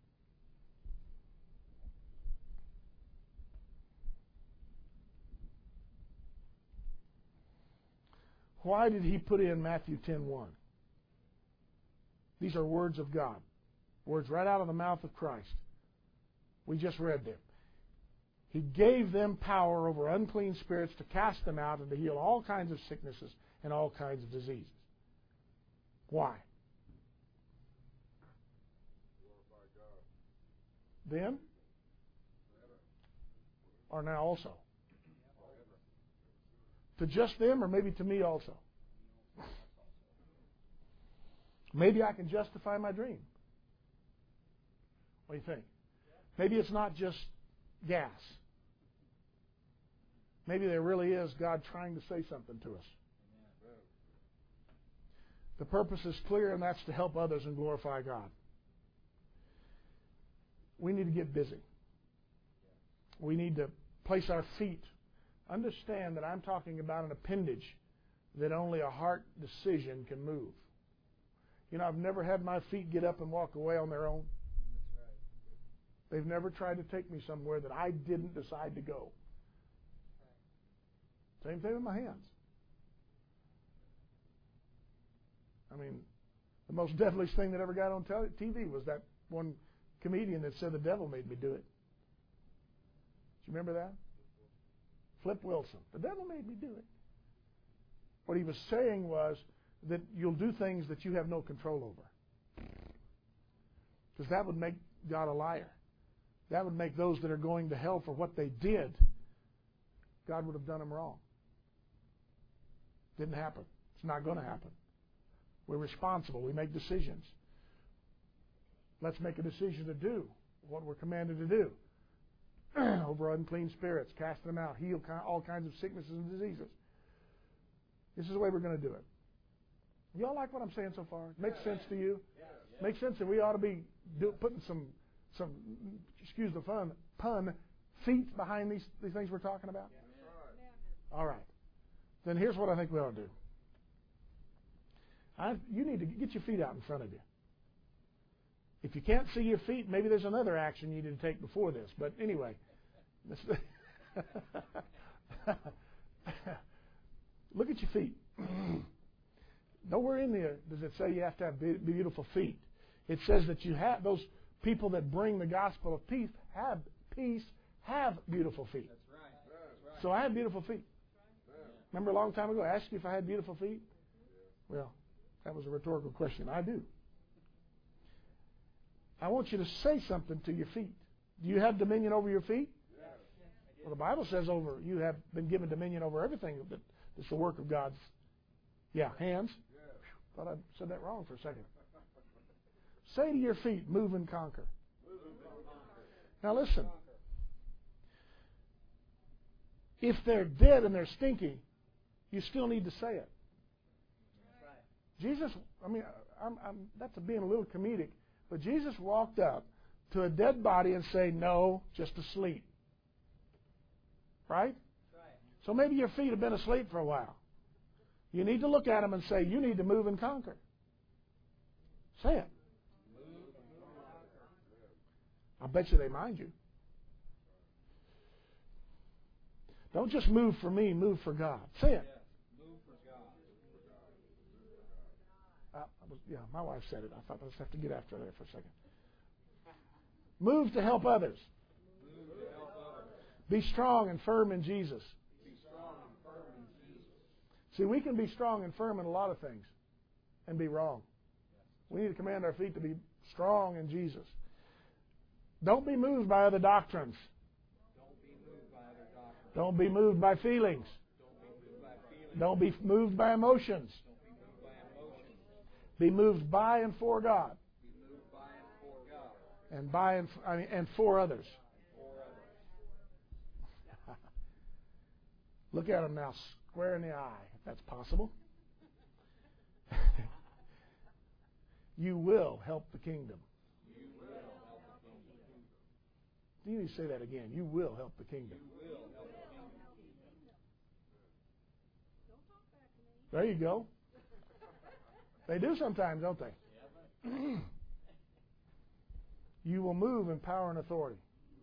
Why did he put in Matthew ten one? These are words of God. Words right out of the mouth of Christ. We just read them. He gave them power over unclean spirits to cast them out and to heal all kinds of sicknesses and all kinds of diseases. Why? Then? Or now also? To just them or maybe to me also? Maybe I can justify my dream. What do you think? Maybe it's not just gas. Maybe there really is God trying to say something to us. The purpose is clear, and that's to help others and glorify God. We need to get busy. We need to place our feet. Understand that I'm talking about an appendage that only a heart decision can move. You know, I've never had my feet get up and walk away on their own. They've never tried to take me somewhere that I didn't decide to go. Same thing with my hands. I mean, the most deadliest thing that ever got on T V was that one comedian that said the devil made me do it. Do you remember that? Flip Wilson. The devil made me do it. What he was saying was that you'll do things that you have no control over. Because that would make God a liar. That would make those that are going to hell for what they did, God would have done them wrong. Didn't happen. It's not going to happen. We're responsible. We make decisions. Let's make a decision to do what we're commanded to do. Over unclean spirits, cast them out, heal all kinds of sicknesses and diseases. This is the way we're going to do it. Y'all like what I'm saying so far? Makes sense to you? Makes sense that we ought to be do, putting some, some, excuse the fun, pun, feet behind these, these things we're talking about? All right. Then here's what I think we ought to do. I, you need to get your feet out in front of you. If you can't see your feet, maybe there's another action you need to take before this. But anyway, look at your feet. Nowhere in there does it say you have to have beautiful feet. It says that you have those people that bring the gospel of peace have peace, have beautiful feet. That's right. That's right. So I have beautiful feet. Remember a long time ago I asked you if I had beautiful feet? Well, that was a rhetorical question. I do. I want you to say something to your feet. Do you have dominion over your feet? Yes. Well, the Bible says over you have been given dominion over everything that is the work of God's, yeah, hands. Yes. Thought I said that wrong for a second. Say to your feet, move and conquer. Move and conquer. Now listen. If they're dead and they're stinky, you still need to say it. Jesus, I mean, I'm, I'm, that's being a little comedic, but Jesus walked up to a dead body and said, no, just asleep. Right? Right. So maybe your feet have been asleep for a while. You need to look at them and say, you need to move and conquer. Say it. Move and conquer. I bet you they mind you. Don't just move for me, move for God. Say it. Yes. Move for God. Uh, I was, yeah, my wife said it. I thought I just have to get after that for a second. Move to help others. Be strong and firm in Jesus. Be strong and firm in Jesus. See, we can be strong and firm in a lot of things and be wrong. We need to command our feet to be strong in Jesus. Don't be moved by other doctrines. Don't be moved by other doctrines. Don't be moved by feelings. Don't be moved Don't be moved by feelings. by emotions. Don't be moved by emotions. Be moved by and for God, Be moved by and for God. and by and I mean, and for others. For others. Look at them now, square in the eye, if that's possible. You will help the kingdom. You will help the kingdom. You need to say that again. You will help the kingdom. You will help the kingdom. There you go. They do sometimes, don't they? You will move in power and authority.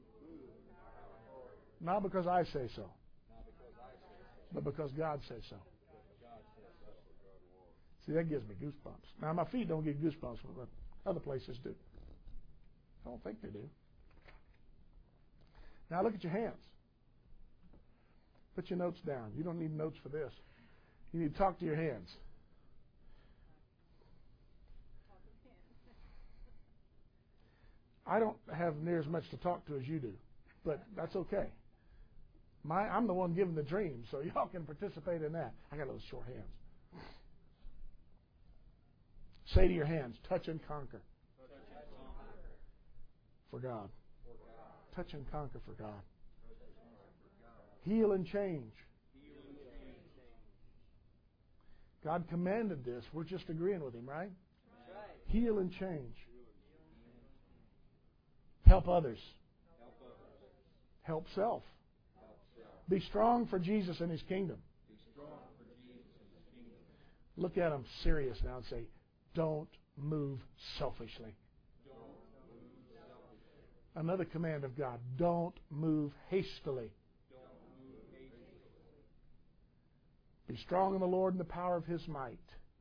Not because I say so, Not because I say so. but because God says so. God says so. See, that gives me goosebumps. Now, my feet don't get goosebumps, but other places do. I don't think they do. Now, look at your hands. Put your notes down. You don't need notes for this. You need to talk to your hands. I don't have near as much to talk to as you do, but that's okay. My, I'm the one giving the dream, so y'all can participate in that. I got those short hands. Say to your hands, touch and conquer for God. Touch and conquer for God. Heal and change. God commanded this. We're just agreeing with Him, right? Heal and change. Help others. Help self. Be strong for Jesus and His kingdom. Look at them serious now and say, don't move selfishly. Another command of God, don't move hastily. Be strong in the Lord and the power of His might.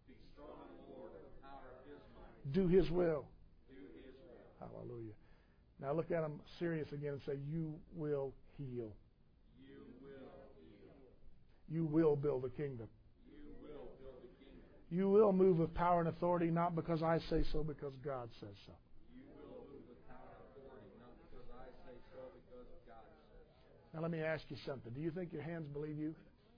Do His will. Hallelujah. Now look at them serious again and say, you will heal. You will build a kingdom. You will move with power and authority, not because I say so, because God says so. You will move with power and authority, not because I say so, because God says so. Now let me ask you something. Do you think your hands believe you?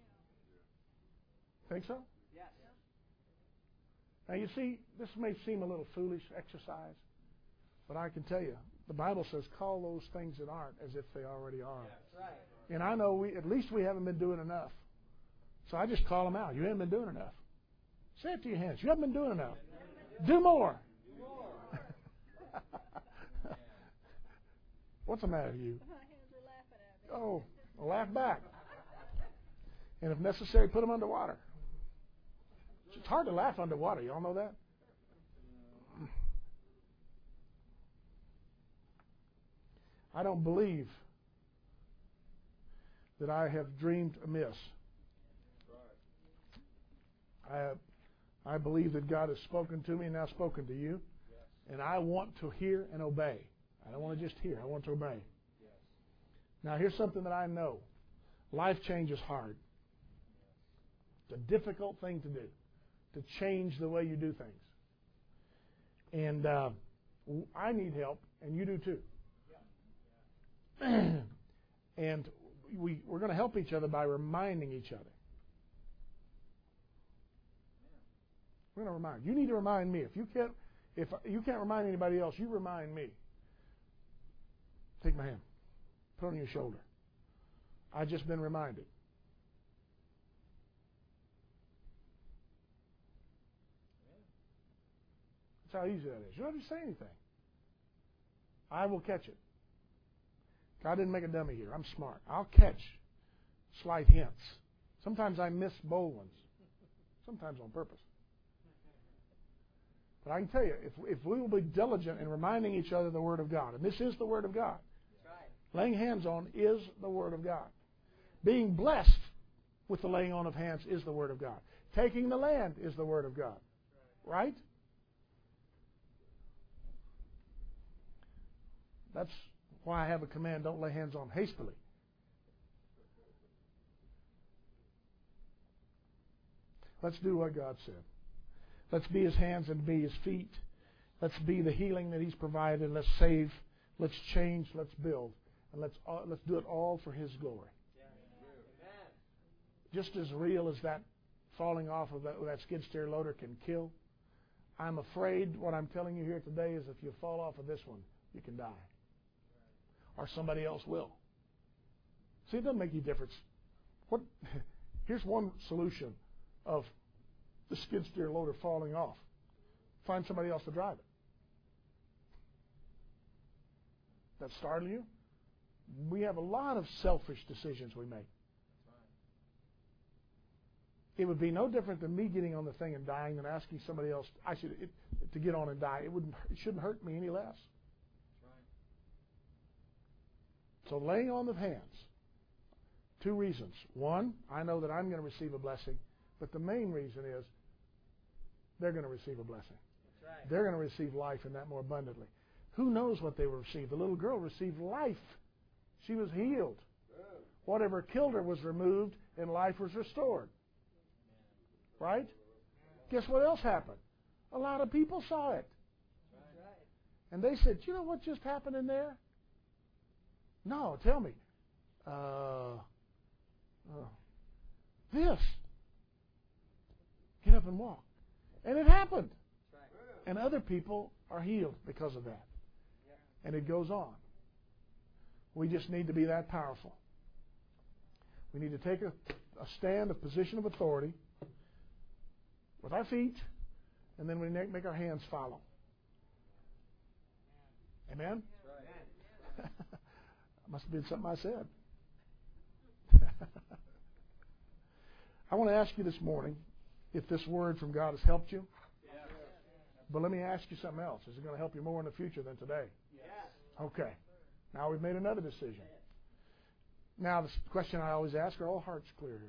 Think so? Yes. Now you see, this may seem a little foolish exercise, but I can tell you, the Bible says, call those things that aren't as if they already are. That's right. And I know we, at least we haven't been doing enough. So I just call them out. You haven't been doing enough. Say it to your hands. You haven't been doing enough. Do more. Do more. What's the matter with you? My hands are laughing at me. Oh, well, laugh back. And if necessary, put them underwater. It's hard to laugh underwater. You all know that? I don't believe that I have dreamed amiss. I, I believe that God has spoken to me and now spoken to you. And I want to hear and obey. I don't want to just hear. I want to obey. Now, here's something that I know. Life change is hard. It's a difficult thing to do, to change the way you do things. And uh, I need help, and you do too. And we, we're going to help each other by reminding each other. We're going to remind. You need to remind me. If you can't, if you can't remind anybody else, you remind me. Take my hand. Put it on your shoulder. I've just been reminded. That's how easy that is. You don't have to say anything. I will catch it. God didn't make a dummy here. I'm smart. I'll catch slight hints. Sometimes I miss bold ones. Sometimes on purpose. But I can tell you, if, if we will be diligent in reminding each other the Word of God, and this is the Word of God. That's right. Laying hands on is the Word of God. Being blessed with the laying on of hands is the Word of God. Taking the land is the Word of God. Right? That's why I have a command, don't lay hands on hastily. Let's do what God said. Let's be His hands and be His feet. Let's be the healing that He's provided. Let's save. Let's change. Let's build. And let's uh, let's do it all for His glory. Just as real as that falling off of that, that skid steer loader can kill, I'm afraid what I'm telling you here today is if you fall off of this one, you can die. Or somebody else will. See, it doesn't make any difference. What? Here's one solution of the skid steer loader falling off. Find somebody else to drive it. That startle you? We have a lot of selfish decisions we make. It would be no different than me getting on the thing and dying than asking somebody else I should it, to get on and die. It wouldn't. It shouldn't hurt me any less. So laying on of hands. Two reasons. One, I know that I'm going to receive a blessing, but the main reason is they're going to receive a blessing. Right. They're going to receive life and that more abundantly. Who knows what they will receive? The little girl received life. She was healed. Whatever killed her was removed and life was restored. Right? Guess what else happened? A lot of people saw it. And they said, you know what just happened in there? No, tell me. Uh, uh, this. Get up and walk. And it happened. And other people are healed because of that. And it goes on. We just need to be that powerful. We need to take a, a stand, a position of authority with our feet, and then we make our hands follow. Amen? Must have been something I said. I want to ask you this morning if this word from God has helped you. But let me ask you something else. Is it going to help you more in the future than today? Okay. Now we've made another decision. Now the question I always ask, are all hearts clear here?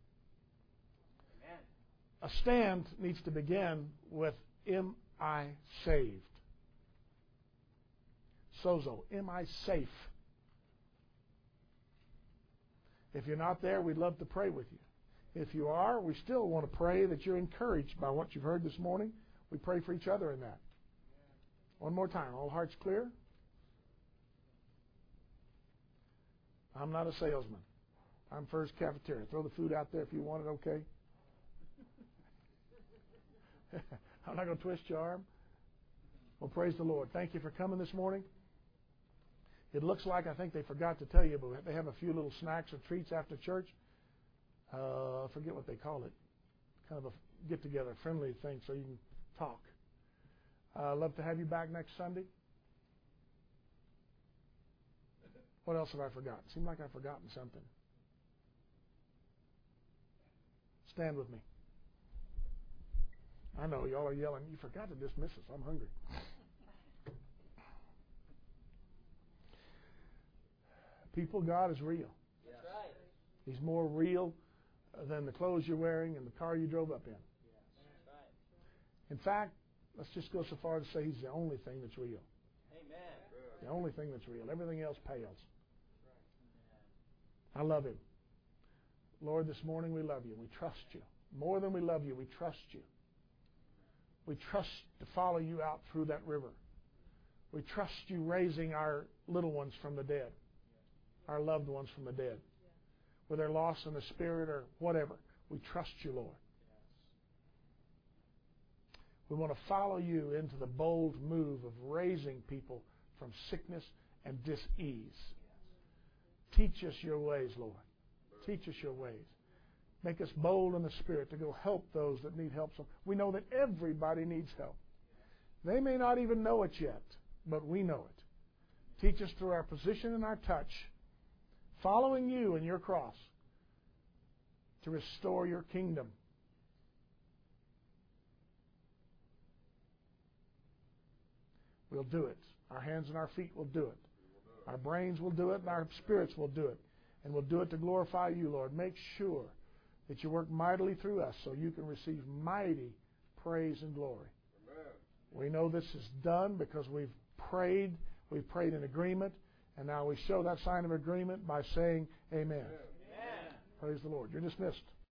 A stand needs to begin with, am I saved? Sozo, am I safe? If you're not there, we'd love to pray with you. If you are, we still want to pray that you're encouraged by what you've heard this morning. We pray for each other in that. One more time. All hearts clear? I'm not a salesman. I'm First Cafeteria. Throw the food out there if you want it, okay? I'm not going to twist your arm. Well, praise the Lord. Thank you for coming this morning. It looks like, I think they forgot to tell you, but they have a few little snacks or treats after church. Uh, I forget what they call it. Kind of a get-together, friendly thing so you can talk. I'd uh, love to have you back next Sunday. What else have I forgotten? Seems like I've forgotten something. Stand with me. I know y'all are yelling, you forgot to dismiss us. I'm hungry. People, God is real. Yes. He's more real than the clothes you're wearing and the car you drove up in. Yes. In fact, let's just go so far to say He's the only thing that's real. Amen. The only thing that's real. Everything else pales. I love Him. Lord, this morning we love You. We trust You. More than we love You, we trust You. We trust to follow You out through that river. We trust You raising our little ones from the dead, our loved ones from the dead, whether they're lost in the spirit or whatever. We trust You, Lord. We want to follow You into the bold move of raising people from sickness and dis-ease. Teach us Your ways, Lord. Teach us Your ways. Make us bold in the Spirit to go help those that need help. So we know that everybody needs help. They may not even know it yet, but we know it. Teach us through our position and our touch, following You and Your cross, to restore Your kingdom. We'll do it. Our hands and our feet will do it. Our brains will do it, and our spirits will do it. And we'll do it to glorify You, Lord. Make sure that You work mightily through us so You can receive mighty praise and glory. Amen. We know this is done because we've prayed. We've prayed in agreement. And now we show that sign of agreement by saying amen. Amen. Praise the Lord. You're dismissed.